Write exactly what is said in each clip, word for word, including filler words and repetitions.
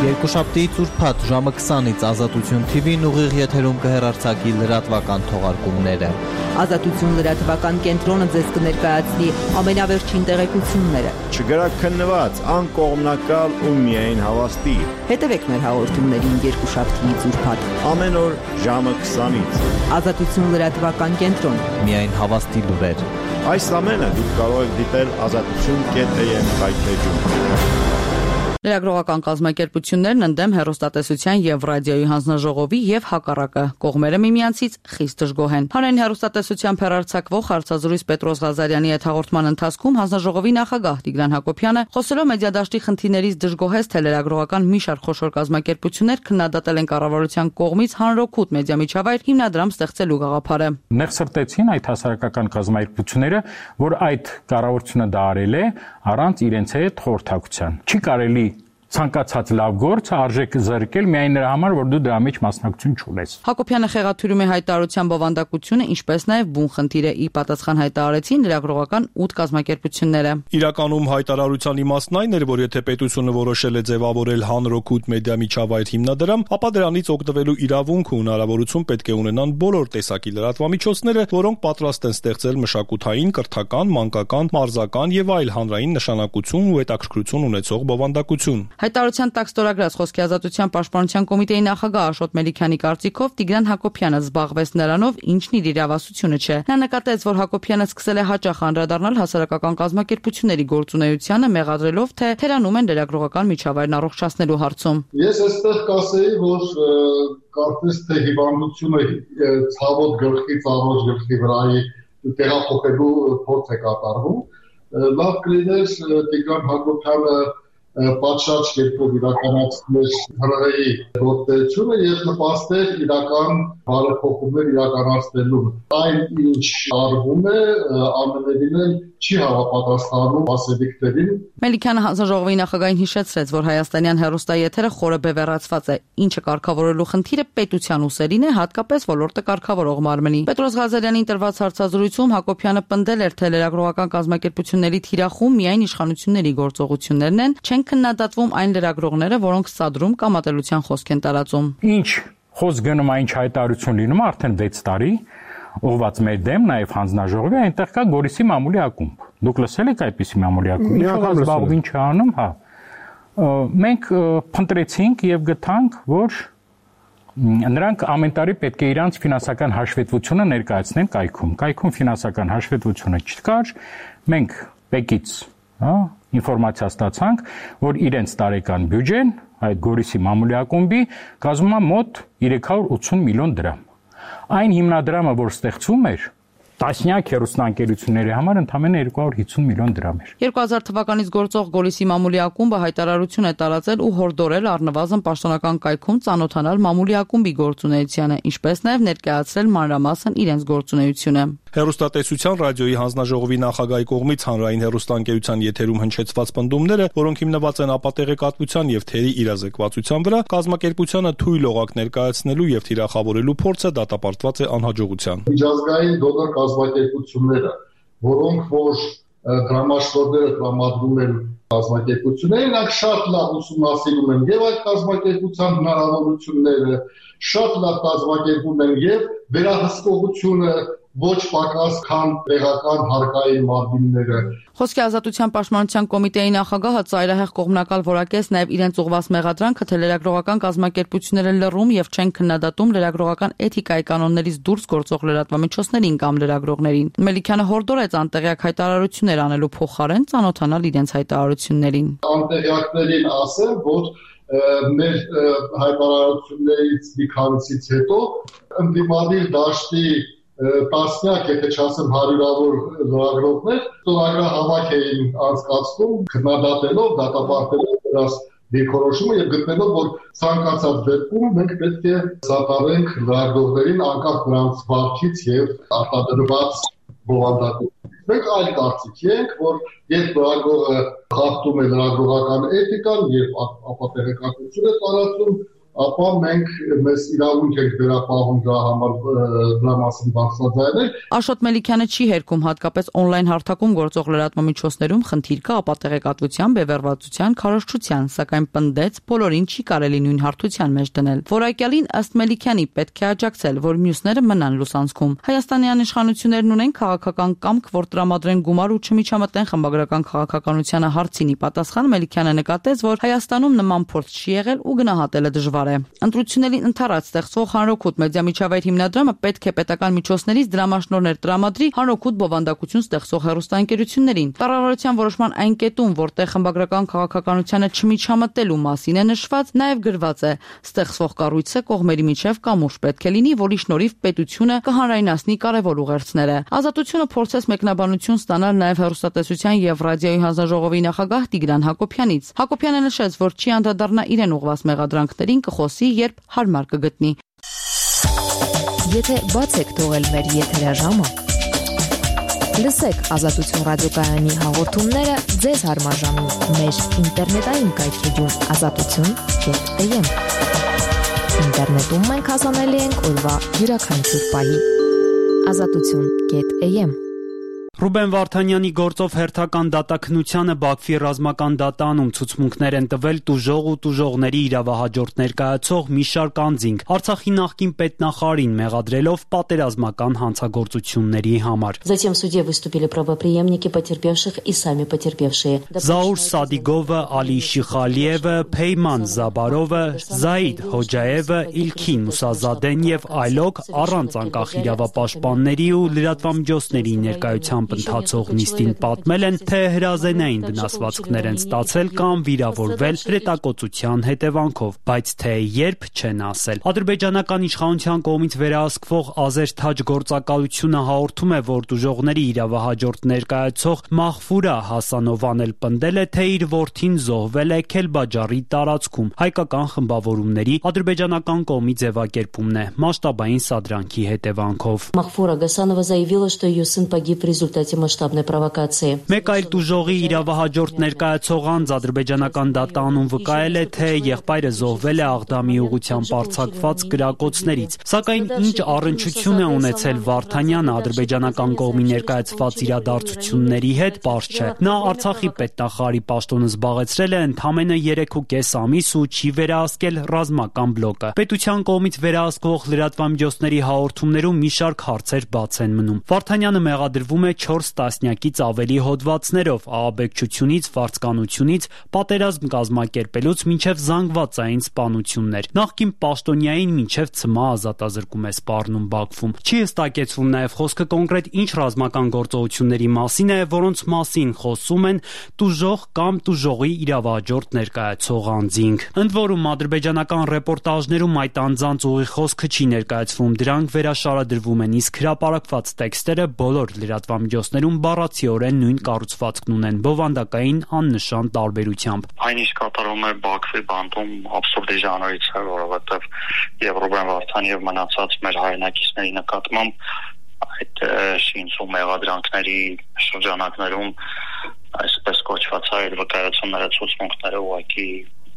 Երկուշաբթի ծուրփաթ ժամը քսանից Ազատություն թիվին ուղիղ եթերում կհեռարձակի լրատվական թողարկումները։ Ազատություն լրատվական կենտրոնը ձեզ կներկայացնի ամենավերջին տեղեկությունները։ Չգրաքննված, անկողմնակալ ու միայն հավաստի։ Հետևեք մեր հաղորդումներին երկուշաբթի ծուրփաթ Ամեն օր ժամը քսանից։ Ազատություն լրատվական կենտրոն։ Միայն հավաստի լուրեր։ Այս ամենը դուք կարող եք դիտել ազատություն կետ էյ էմ կայքեջում։ Լրագրողական կազմակերպություններն ընդդեմ հեռուստատեսության եւ ռադիոյի հանձնաժողովի եւ հակառակը կողմերը միմյանցից խիստ դժգոհ են։ Հանրային հեռուստատեսությամբ հեռարձակվող հարցազրույց Պետրոս Ղազարյանի հետ հաղորդման ընթացքում հանձնաժողովի նախագահ Տիգրան Հակոբյանը խոսելով մեդիադաշտի խնդիրներից դժգոհեց, թե լրագրողական մի շարք խոշոր կազմակերպություններ քննադատել են կառավարության կողմից հանրօգուտ մեդիա միջավայր հիմնադրամ ստեղծելու գաղափարը։ Նեղսրտեցին այդ հասարակական կազմակերպությունները, որ այդ կառավարությունը դա արել է առանց իրենց հետ խորհրդակցության։ Չի կարելի ցանկացած լավ գործ արժեք զրկել միայն նրա համար, որ դու դրա մեջ մասնակցություն չունես։ Հակոբյանը խեղաթյուրում է հայտարարության բովանդակությունը, ինչպես նաև բուն խնդիրը ի պատասխան հայտարարեցին լրագրողական ութ կազմակերպությունները։ Իրականում հայտարարության իմաստն այն էր, որ եթե պետությունը որոշել է ձևավորել հանրօգուտ մեդիա միջավայր հիմնադրամ, ապա դրանից օգտվելու իրավունք ու հնարավորություն պետք է ունենան բոլոր տեսակի լրատվամիջոցները, որոնք պատրաստ են ստեղծել մշակութային, կրթական, մանկական, մարզական եւ այլ հանրային նշանակություն ու հետաքրքրություն ունեցող բովանդակություն։ Հայտարարության տակ ստորագրած Խոսքի ազատության պաշտպանության կոմիտեի նախագահ Աշոտ Մելիքյանի կարծիքով Տիգրան Հակոբյանը զբաղվեց նրանով, ինչն իր իրավասությունը չէ։ Նա նկատեց, որ Հակոբյանը սկսել է հաճախ անդրադառնալ հասարակական կազմակերպությունների գործունեությանը, մեղադրելով, թե թերանում են լրագրողական միջավայրն առողջացնելու հարցում։ Ես այստեղ կասեի, որ կարծես թե հիվանդությունը ցավոտ գլխից առողջ գլխի վրայի տեղափոխելու փորձ է կատարվում։ Լավ կլիներ Տիգրան Հակոբյանը պատշաճ կերպով իրականացնել հանրային գործունեությունը եւ նպաստել իրական բարեփոխումներ իրականացնելու։ Այն ինչ արվում է ամենևին չի հավապատասխանում ասելիքներին։ Մելիքյանը հանձնաժողովի նախագահին հիշեցրեց, որ հայաստանյան հեռուստաեթերը խորը բևեռացված է, ինչը կարգավորելու խնդիրը պետության ուսերին է, հատկապես ոլորտը կարգավորող մարմնի։ Պետրոս Ղազարյանին տրված հարցազրույցում Հակոբյանը պնդել էր, թե լրագրողական կազմակերպությունների թիրախում միայն իշխանությունների գործողություններն են, չեն քննադատվում այն լրագրողները, որոնք սադրում կամ ատելության խոսք են տարածում։ Ինչ խոսք գնում է, ինչ հայտարարություն լինում, արդեն վեց տարի ուղված մեր դեմ, նաև հանձնաժողովի, այնտեղ կա Գորիսի մամուլի ակումբ։ Դուք լսել եք այդպիսի մամուլի ակումբ։ Ինչ զբաղվում չի անում, հա։ Մենք փնտրեցինք եւ գտանք, որ նրանք ամեն տարի պետք է իրանց ֆինանսական հաշվետվությունը ներկայացնեն կայքում։ Կայքում ֆինանսական հաշվետվությունը չկար, մենք ՊԵԿ-ից, հա, ինֆորմացիա ստացանք, որ իրենց տարեկան բյուջեն այդ Գորիսի մամուլի ակումբի կազմում է մոտ երեք հարյուր ութսուն միլիոն դրամ։ Այն հիմնադրամը, որ ստեղծվում էր, տասնյակ հեռուստաընկերությունների համար ընդամենը երկու հարյուր հիսուն միլիոն դրամ էր։ երկու հազար թվականից գործող Գորիսի մամուլի ակումբը հայտարարություն է տարածել ու հորդորել առնվազն պաշտոնական կայքում ծանոթանալ մամուլի ակումբի գործունեությանը, ինչպես նաև ներկայացրել մանրամասն իրենց գործունեությունը։ Հեռուստատեսության ռադիոյի հանձնաժողովի նախագահի կողմից հանրային հեռուստաընկերության եթերում հնչեցված պնդումները, որոնք հիմնված են ապատեղեկատվության եւ թերի իրազեկվածության վրա, կազմակերպությանը թույլ օղակ ներկայացնելու եւ թիրախավորելու փորձը դատապարտված է անհաջողության։ Միջազգային դոնոր կազմակերպությունները, որոնք որ դրամաշնորհները տրամադրում են կազմակերպություններին, նրանք շատ լավ ուսումնասիրում են եւ այդ կազմակերպության հնարավորությունները, շատ լավ կազմակերպում են եւ վերահսկողությունը ոչ պակաս քան տեղական հարկային մարմինները։ Խոսքի ազատության պաշտպանության կոմիտեի նախագահը ծայրահեղ կողմնակալ որակեց նաև իրենց ուղղված մեղադրանքը, թե լրագրողական կազմակերպությունները լռում եւ չեն քննադատում լրագրողական էթիկայի կանոններից դուրս գործող լրատվամիջոցներին կամ լրագրողներին։ Մելիքյանը հորդորեց անտեղյակ հայտարարություններ անելու փոխարեն ծանոթանալ իրենց հայտարարություններին։ Անտեղյակներին ասեմ, որ մեր հայտարարություններից մի քանիսից հետո ընդդիմադիր դաշտի տասնյակ, եթե չասեմ հարյուրավոր լրագրողներ ստորագրահավաք էին անցկացնում, քննադատելով, դատապարտելով դրանց դիրքորոշումը եւ գտնելով, որ ցանկացած դեպքում մենք պետք է սատարենք լրագրողներին անկախ նրանց վարքից եւ արտադրված բովանդակությունից։ Մենք այլ կարծիքի ենք, որ երբ լրագրողը խախտում է լրագրողական էթիկան, երբ ապատեղեկատվություն է տարածում, ապա մենք մեզ իրավունք ենք վերապահում դրա համար դրա մասին բացատրել։ Աշոտ Մելիքյանը չի հերքում հատկապես on-line հարթակում գործող լրատվամիջոցներում խնդիր կա ապա տեղեկատվության, բևեռվածության, քարոզչության, սակայն պնդեց բոլորին չի կարելի նույն հարթության մեջ դնել։ Որակյալին ըստ Մելիքյանի պետք է աջակցել, որ մյուսները մնան լուսանցքում։ Հայաստանյան իշխանություններն ունեն քաղաքական կամք, որ տրամադրեն գումար ու չմիջամտեն խմբագրական քաղաքականությանը հարցինի պատասխան Մելիքյանը նկատեց, որ Հայաստանում նման փորձ չի եղել ու գնահատելը դժվար է։ Ընտրություններին ընդառաջ ստեղծվող Հանրօգուտ մեդիամիջավայր հիմնադրամը պետք է պետական միջոցներից դրամաշնորհներ տրամադրի Հանրօգուտ բովանդակություն ստեղծող հեռուստաընկերություններին։ Կառավարության որոշման այն կետում, որտեղ խմբագրական քաղաքականությանը չմիջամտելու մասին է նշված, նաև գրված է. ստեղծվող կառույցը կողմերի միջև կամուրջ պետք է լինի, որի շնորհիվ պետությունը կհանրայնացնի կարևոր ուղերձները։ Ազատությունը փորձեց մեկնաբանություն ստանալ նաև հեռուստատեսության եւ ռադիոյի հանձնաժողովի նախագահ Տիգրան Հակոբյանից։ Հակոբյանը նշեց, որ չի անդրադառնա իրեն ուղղված մեղադրանքներին, կխոսի, երբ հարմար կգտնի։ Եթե բաց եք թողել մեր եթերաժամը, լսեք Ազատություն ռադիոկայանի հաղորդումները ձեզ հարմար ժամին մեր ինտերնետային կայքեջում ազատություն կետ էմ։ Ինտերնետում մենք հասանելի ենք օրվա յուրաքանչյուր պահի։ ազատություն կետ էմ Ռուբեն Վարդանյանի գործով հերթական դատաքննությանը Բաքվի ռազմական դատանում ցուցմունքներ են տվել տուժող ու տուժողների իրավահաջորդ ներկայացող մի շարք անձինք, Արցախի նախկին պետնախարարին մեղադրելով պատերազմական հանցագործությունների համար։ Затем в суде выступили правопреемники потерпевших и сами потерпевшие. Զաուր Սադիգովը, Ալի Շիխալիևը, Փեյման Զաբարովը, Զայիդ Հոջաևը, Իլքին Մուսազադեն եւ այլոք առանց անկախ իրավապաշտպանների ու լրատվամիջոցների ներկայությամբ ընթացող նիստին պատմել են, թե հրազենային վնասվածքներ են ստացել կամ վիրավորվել հրետակոծության հետևանքով, բայց թե երբ չեն ասել։ Ադրբեջանական իշխանության կողմից վերահսկվող Ազերթաջ գործակալությունը հաղորդում է, որ տուժողների իրավահաջորդ ներկայացող Մախֆուրա Հասանովան էլ պնդել է, թե իր որդին զոհվել է Քելբաջարի տարածքում։ Հայկական խմբավորումների ադրբեջանական կողմի ձևակերպումն է մասշտաբային սադրանքի հետևանքով։ Махфура Гасанова заявила, что ее сын погиб в результате масштабной провокации. Մեկ այլ տուժողի իրավահաջորդ ներկայացող անձ ադրբեջանական դատանում վկայել է, թե եղբայրը զոհվել է Աղդամի ուղղությամբ արձակված կրակոցներից։ Սակայն ինչ առնչություն է ունեցել Վարդանյանը ադրբեջանական կողմի ներկայացված իրադարձությունների հետ, պարզ չէ։ Նա Արցախի պետնախարարի պաշտոնը զբաղեցրել է ընդամենը երեք ու կես ամիս ու չի վերահսկել ռազմական բլոկը։ Պետության կողմից վերահսկվող լրատվամիջոցների հաղորդումներում մի շարք հարցեր բաց են մնում։ Վարդանյանը մեղադրվում է չորս տասնյակից ավելի հոդվածներով, ահաբեկչությունից, վարձկանությունից, պատերազմ կազմակերպելուց մինչև զանգվածային սպանություններ։ Նախկին պաշտոնյային մինչև ցմահ ազատազրկում է սպառնում Բաքվում։ Չի հստակեցվում նաև խոսքը կոնկրետ ինչ ռազմական գործողությունների մասին է, որոնց մասին խոսում են տուժող կամ տուժողի իրավահաջորդ ներկայացող անձինք։ Ընդ որում ադրբեջանական ռեպորտաժներում այդ անձանց ուղիղ խոսքը չի ներկայացվում, դրանք վերաշարադրվում են, իսկ հրապարակված տեքստերը բոլոր լրատվամիջոցներում բառացիորեն նույն կառուցվածքն ունեն, բովանդակային աննշան տարբերությամբ։ Այն ինչ կատարվում է Բաքվի բանտում աբսուրդի ժանրից է, որովհետև եւ Ռուբեն Վարդանի եւ մնացած մեր հայրենակիցների նկատմամբ այդ շինցու մեղադրանքների շրջանակներում այսպես կոչված հայ վկայությունները, ցուցմունքները ուղղակի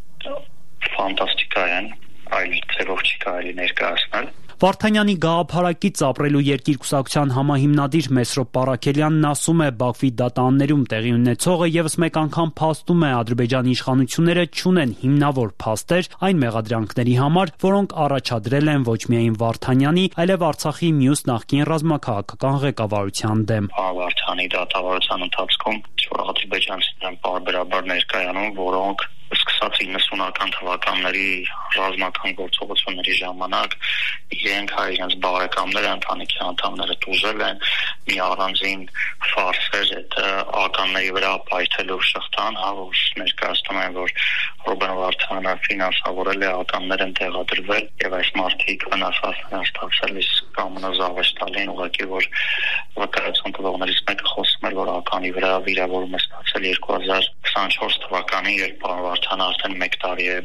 ֆանտաստիկա են, այլ ձևով չի կարելի ներկայացնել։ Վարդանյանի գաղափարակից ապրելու երկիր կուսակցության համահիմնադիր Մեսրոպ Պարաքելյանն ասում է, Բաքվի դատաներում տեղի ունեցողը եւս մեկ անգամ փաստում է Ադրբեջանի իշխանությունները չունեն հիմնավոր փաստեր այն մեղադրանքների համար, որոնք առաջադրել են ոչ միայն Վարդանյանի, այլև Արցախի մյուս նախկին ռազմաքաղաքական ղեկավարության դեմ։ Վարդանի դատավարության ընթացքում որ ադրբեջանցիներ են պարբերաբար ներկայանում, որոնք սկսած իննսունական թվականների ռազմական գործողությունների ժամանակ իրենք հայ իրենց բարեկամները, ընտանիքի անդամները տուժել են, մի առանձին ֆարսեր այդ ականների վրա պայթելով շղթան, հա, որ ներկայացնում են, որ Ռուբեն Վարդանը ֆինանսավորել է, ականներ են տեղադրվել եւ այս մարդիկ վնասվածքներ են ստացել, իսկ կամոնը զավեշտալին ուղղակի, որ վկայություն տվողներից մեկը խոսում էր, որ ականի վրա վիրավորում է ստացել երկու հազար քսանչորս թվականին, երբ Վարդանը արդեն մեկ տարի է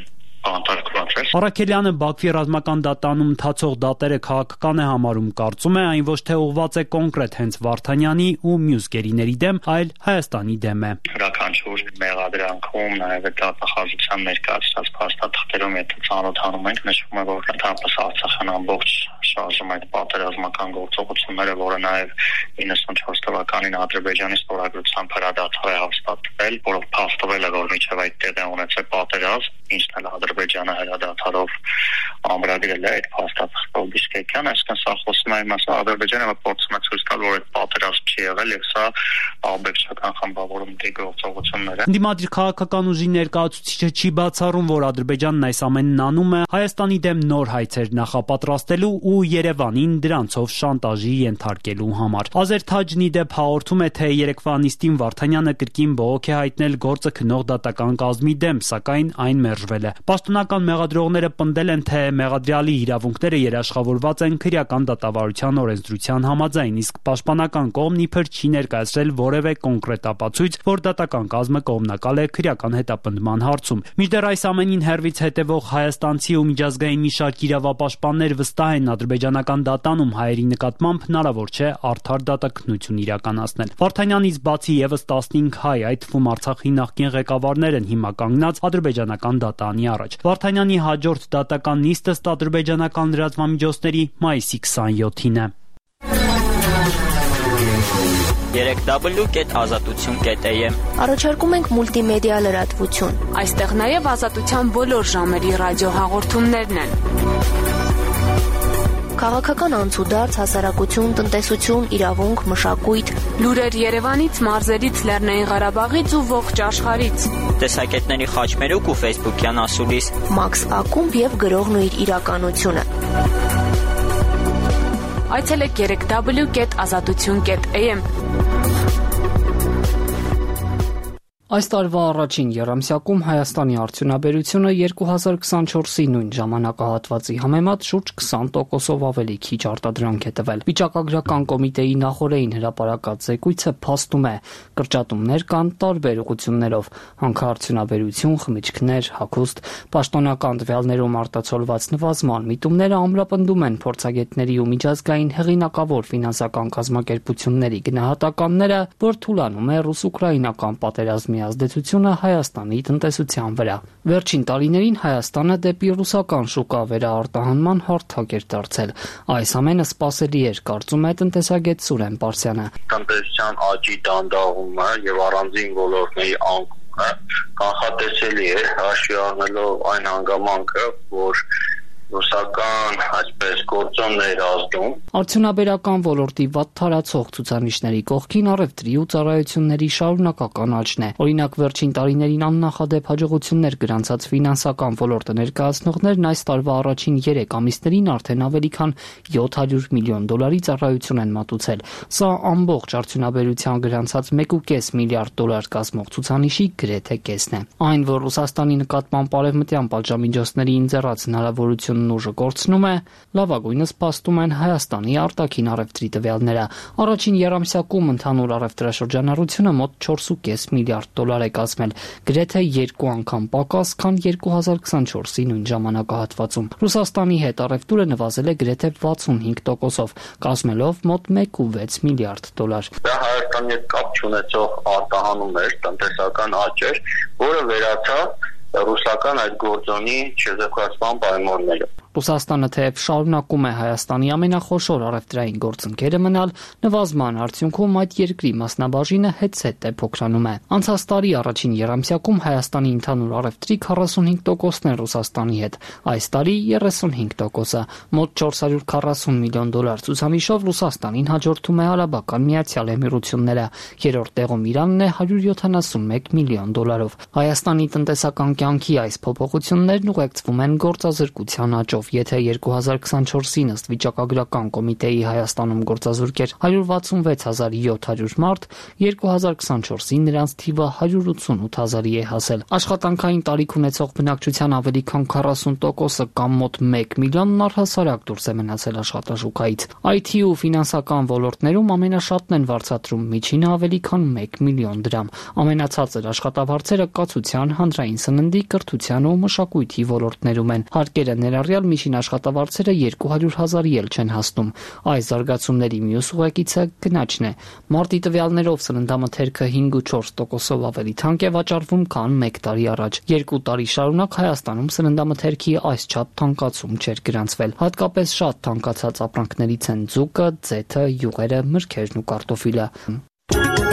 Արաքելյանը Բաքվի ռազմական դատանում ընթացող դատերը քաղաքական է համարում, կարծում է այն ոչ թե ուղղված է կոնկրետ հենց Վարդանյանի ու մյուս գերիների դեմ, այլ Հայաստանի դեմ է։ Յուրաքանչյուր մեղադրանքում, նաև դատախազության ներկայացած փաստաթղթերում, եթե ծանոթանում ենք, նշվում է, որ ընդհանրապես Արցախյան ամբողջ շարժում այդ պատերազմական գործողությունները, որը նաև իննսունչորս թվականին Ադրբեջանի ստորագրությամբ հրադադար է հաստատվել, որով փաստվել է, որ մինչև այդ տեղի ունեցել պատերազմ, ինչն էլ Ադրբեջանը հրադադարով ամրագրել է այդ փաստաթղթով Բիշկեկյան, այսինքն սա խոսում է մասը Ադրբեջանը փորձում է ցույց տալ, որ այդ պատերազմ չի եղել եւ սա աբեկչական խմբավորումների գործողություններ է։ Դիմադրի քաղաքական ուժի ներկայացուցիչը չի բացառում, որ Ադրբեջանն այս ամենն անում է Հայաստանի դեմ նոր հայցեր նախապատրաստելու ու Երևանին դրանցով շանտաժի ենթարկելու համար։ Ազերթաջն ի դեպ հաղորդում է, թե երեկվա նիստին Վարդանյանը կրկին բողոք է հայտնել գործը քննող դատական կազմի դեմ, սակայն այն մերժվել է։ Պաշտոնական մեղադրողները պնդել են, թե մեղադրյալի իրավունքները երաշխավորված են քրեական դատավարության օրենսդրության համաձայն, իսկ պաշտպանական կողմն իբր չի ներկայացրել որևէ կոնկրետ ապացույց, որ դատական կազմը կողմնակալ է քրեական հետապնդման հարցում։ Մինչդեռ այս ամենին հերվից հետևող հայաստանցի ու միջազգային մի շարք իրավապաշտպաններ վստահ են ադրբեջանական դատանում հայերի նկատմամբ հնարավոր չէ արդար դատաքննություն իրականացնել։ Վարդանյանից բացի եւս տասնհինգ հայ, այդ թվում Արցախի նախկին ղեկավարներ են հիմա կանգնած ադրբեջանական դատանի առաջ։ Վարդանյանի հաջորդ դատական նիստը ըստ ադրբեջանական լրատվամիջոցների մայիսի քսաներկուսին է։ երեք դաբլյու կետ ազատություն կետ է եմ Առաջարկում ենք մուլտիմեդիա լրատվություն։ Այստեղ նաև ազատության բոլոր ժամերի ռադիոհաղորդումներն են։ Քաղաքական անցուդարձ, հասարակություն, տնտեսություն, իրավունք, մշակույթ, լուրեր Երևանից, մարզերից, Լեռնային Ղարաբաղից ու ողջ աշխարհից։ Տեսակետների խաչմերուկ ու ֆեյսբուքյան ասուլիս։ Մաքս Ակումբ եւ գրողն ու իր իրականությունը։ Այցելեք երեք դաբլյու կետ ազատություն կետ է եմ Այս տարվա առաջին եռամսյակում Հայաստանի արդյունաբերությունը երկու հազար քսանչորսի նույն ժամանակահատվածի համեմատ շուրջ քսան տոկոսով ավելի քիչ արտադրանք է տվել։ Վիճակագրական կոմիտեի նախորդին հրապարակած զեկույցը փաստում է, կրճատումներ կան տարբեր ուղղություններով՝ հանքարդյունաբերություն, խմիչքներ, հագուստ, պաշտոնական տվյալներում արտացոլված նվազման միտումները ամրապնդում են փորձագետների ու միջազգային հեղինակավոր ֆինանսական կազմակերպությունների գնահատականները, որ թուլանում է ռուս-ուկրաինական պատերազմի ազդեցությունը Հայաստանի տնտեսության վրա։ Վերջին տարիներին Հայաստանը դեպի ռուսական շուկա վերաարտահանման հարթակ էր դարձել։ Այս ամենը սպասելի էր, կարծում է տնտեսագետ Սուրեն Պարսյանը։ Տնտեսության աճի դանդաղումը եւ առանձին ոլորտների անկումը կանխատեսելի է, հաշվի առնելով այն հանգամանքը, որ ռուսական այսպես գործոններ ազդում։ Արդյունաբերական ոլորտի վատ թարացող ցուցանիշների կողքին առևտրի ու ծառայությունների շարունակական աճն է։ Օրինակ, վերջին տարիներին աննախադեպ հաջողություններ գրանցած ֆինանսական ոլորտը ներկայացնողներն այս տարվա առաջին երեք ամիսներին արդեն ավելի քան յոթ հարյուր միլիոն դոլարի ծառայություն են մատուցել։ Սա ամբողջ արդյունաբերության գրանցած մեկ ու կես միլիարդ դոլար կազմող ցուցանիշի գրեթե կեսն է։ Այն, որ Ռուսաստանի նկատմամբ արևմտյան պատժամիջոցների ինձեռած հնարավորություն ուժը կորցնում է, լավագույնս փաստում են Հայաստանի արտաքին առևտրի տվյալները։ Առաջին եռամսյակում ընդհանուր առևտրաշրջանառությունը մոտ չորս ու կես միլիարդ դոլար է կազմել, գրեթե երկու անգամ պակաս, քան երկու հազար քսանչորսի նույն ժամանակահատվածում։ Ռուսաստանի հետ առևտուրը նվազել է գրեթե վաթսունհինգ տոկոսով, կազմելով մոտ մեկ ու վեց միլիարդ դոլար։ Դա Հայաստանի հետ կապ չունեցող արտահանում էր, տնտեսական աճ էր, որը վերացավ ռուսական այդ գործոնի չեզոքացման պայմաններով։ Ռուսաստանը թեև շարունակում է Հայաստանի ամենախոշոր առևտրային գործընկերը մնալ, նվազման արդյունքում այդ երկրի մասնաբաժինը հետզհետե է փոքրանում է։ Անցած տարի առաջին եռամսյակում Հայաստանի ընդհանուր առևտրի քառասունհինգ տոկոսն է Ռուսաստանի հետ, այս տարի երեսունհինգ տոկոսը, մոտ չորս հարյուր քառասուն միլիոն դոլար ցուցանիշով Ռուսաստանին հաջորդում է Արաբական Միացյալ Էմիրությունները, երրորդ տեղում Իրանն է հարյուր յոթանասունմեկ միլիոն դոլարով։ Հայաստանի տնտեսական կյանքի այս փոփոխություններն ուղեկցվում են գործազրկության աճով։ տվյալներով, եթե երկու հազար քսանչորսին ըստ վիճակագրական կոմիտեի Հայաստանում գործազուրկ էր հարյուր վաթսունվեց հազար յոթ հարյուր մարդ, երկու հազար քսանչորսին նրանց թիվը հարյուր ութսունութ հազարի է հասել։ Աշխատանքային տարիք ունեցող բնակչության ավելի քան քառասուն տոկոսը կամ մոտ մեկ միլիոնն առհասարակ դուրս է մնացել աշխատաշուկայից։ Այ թի ու ֆինանսական ոլորտներում ամենաշատն են վարձատրում միջինը ավելի քան մեկ միլիոն դրամ։ Ամենացածր աշխատավարձերը կացության, հանրային սննդի, կրթության ու մշակույթի ոլորտներում են։ Հարկերը ներառյալ միջին աշխատավարձերը երկու հարյուր հազարի էլ չեն հասնում։ Այս զարգացումների մյուս ուղեկիցը գնաճն է։ Մարտի տվյալներով սննդամթերքը հինգ ու չորս տոկոսով ավելի թանկ է վաճառվում, քան մեկ տարի առաջ։ Երկու տարի շարունակ Հայաստանում սննդամթերքի այսչափ թանկացում չէր գրանցվել։ Հատկապես շատ թանկացած ապրանքներից են ձուկը, ձեթը, յուղերը, մրգերն ու կարտոֆիլը։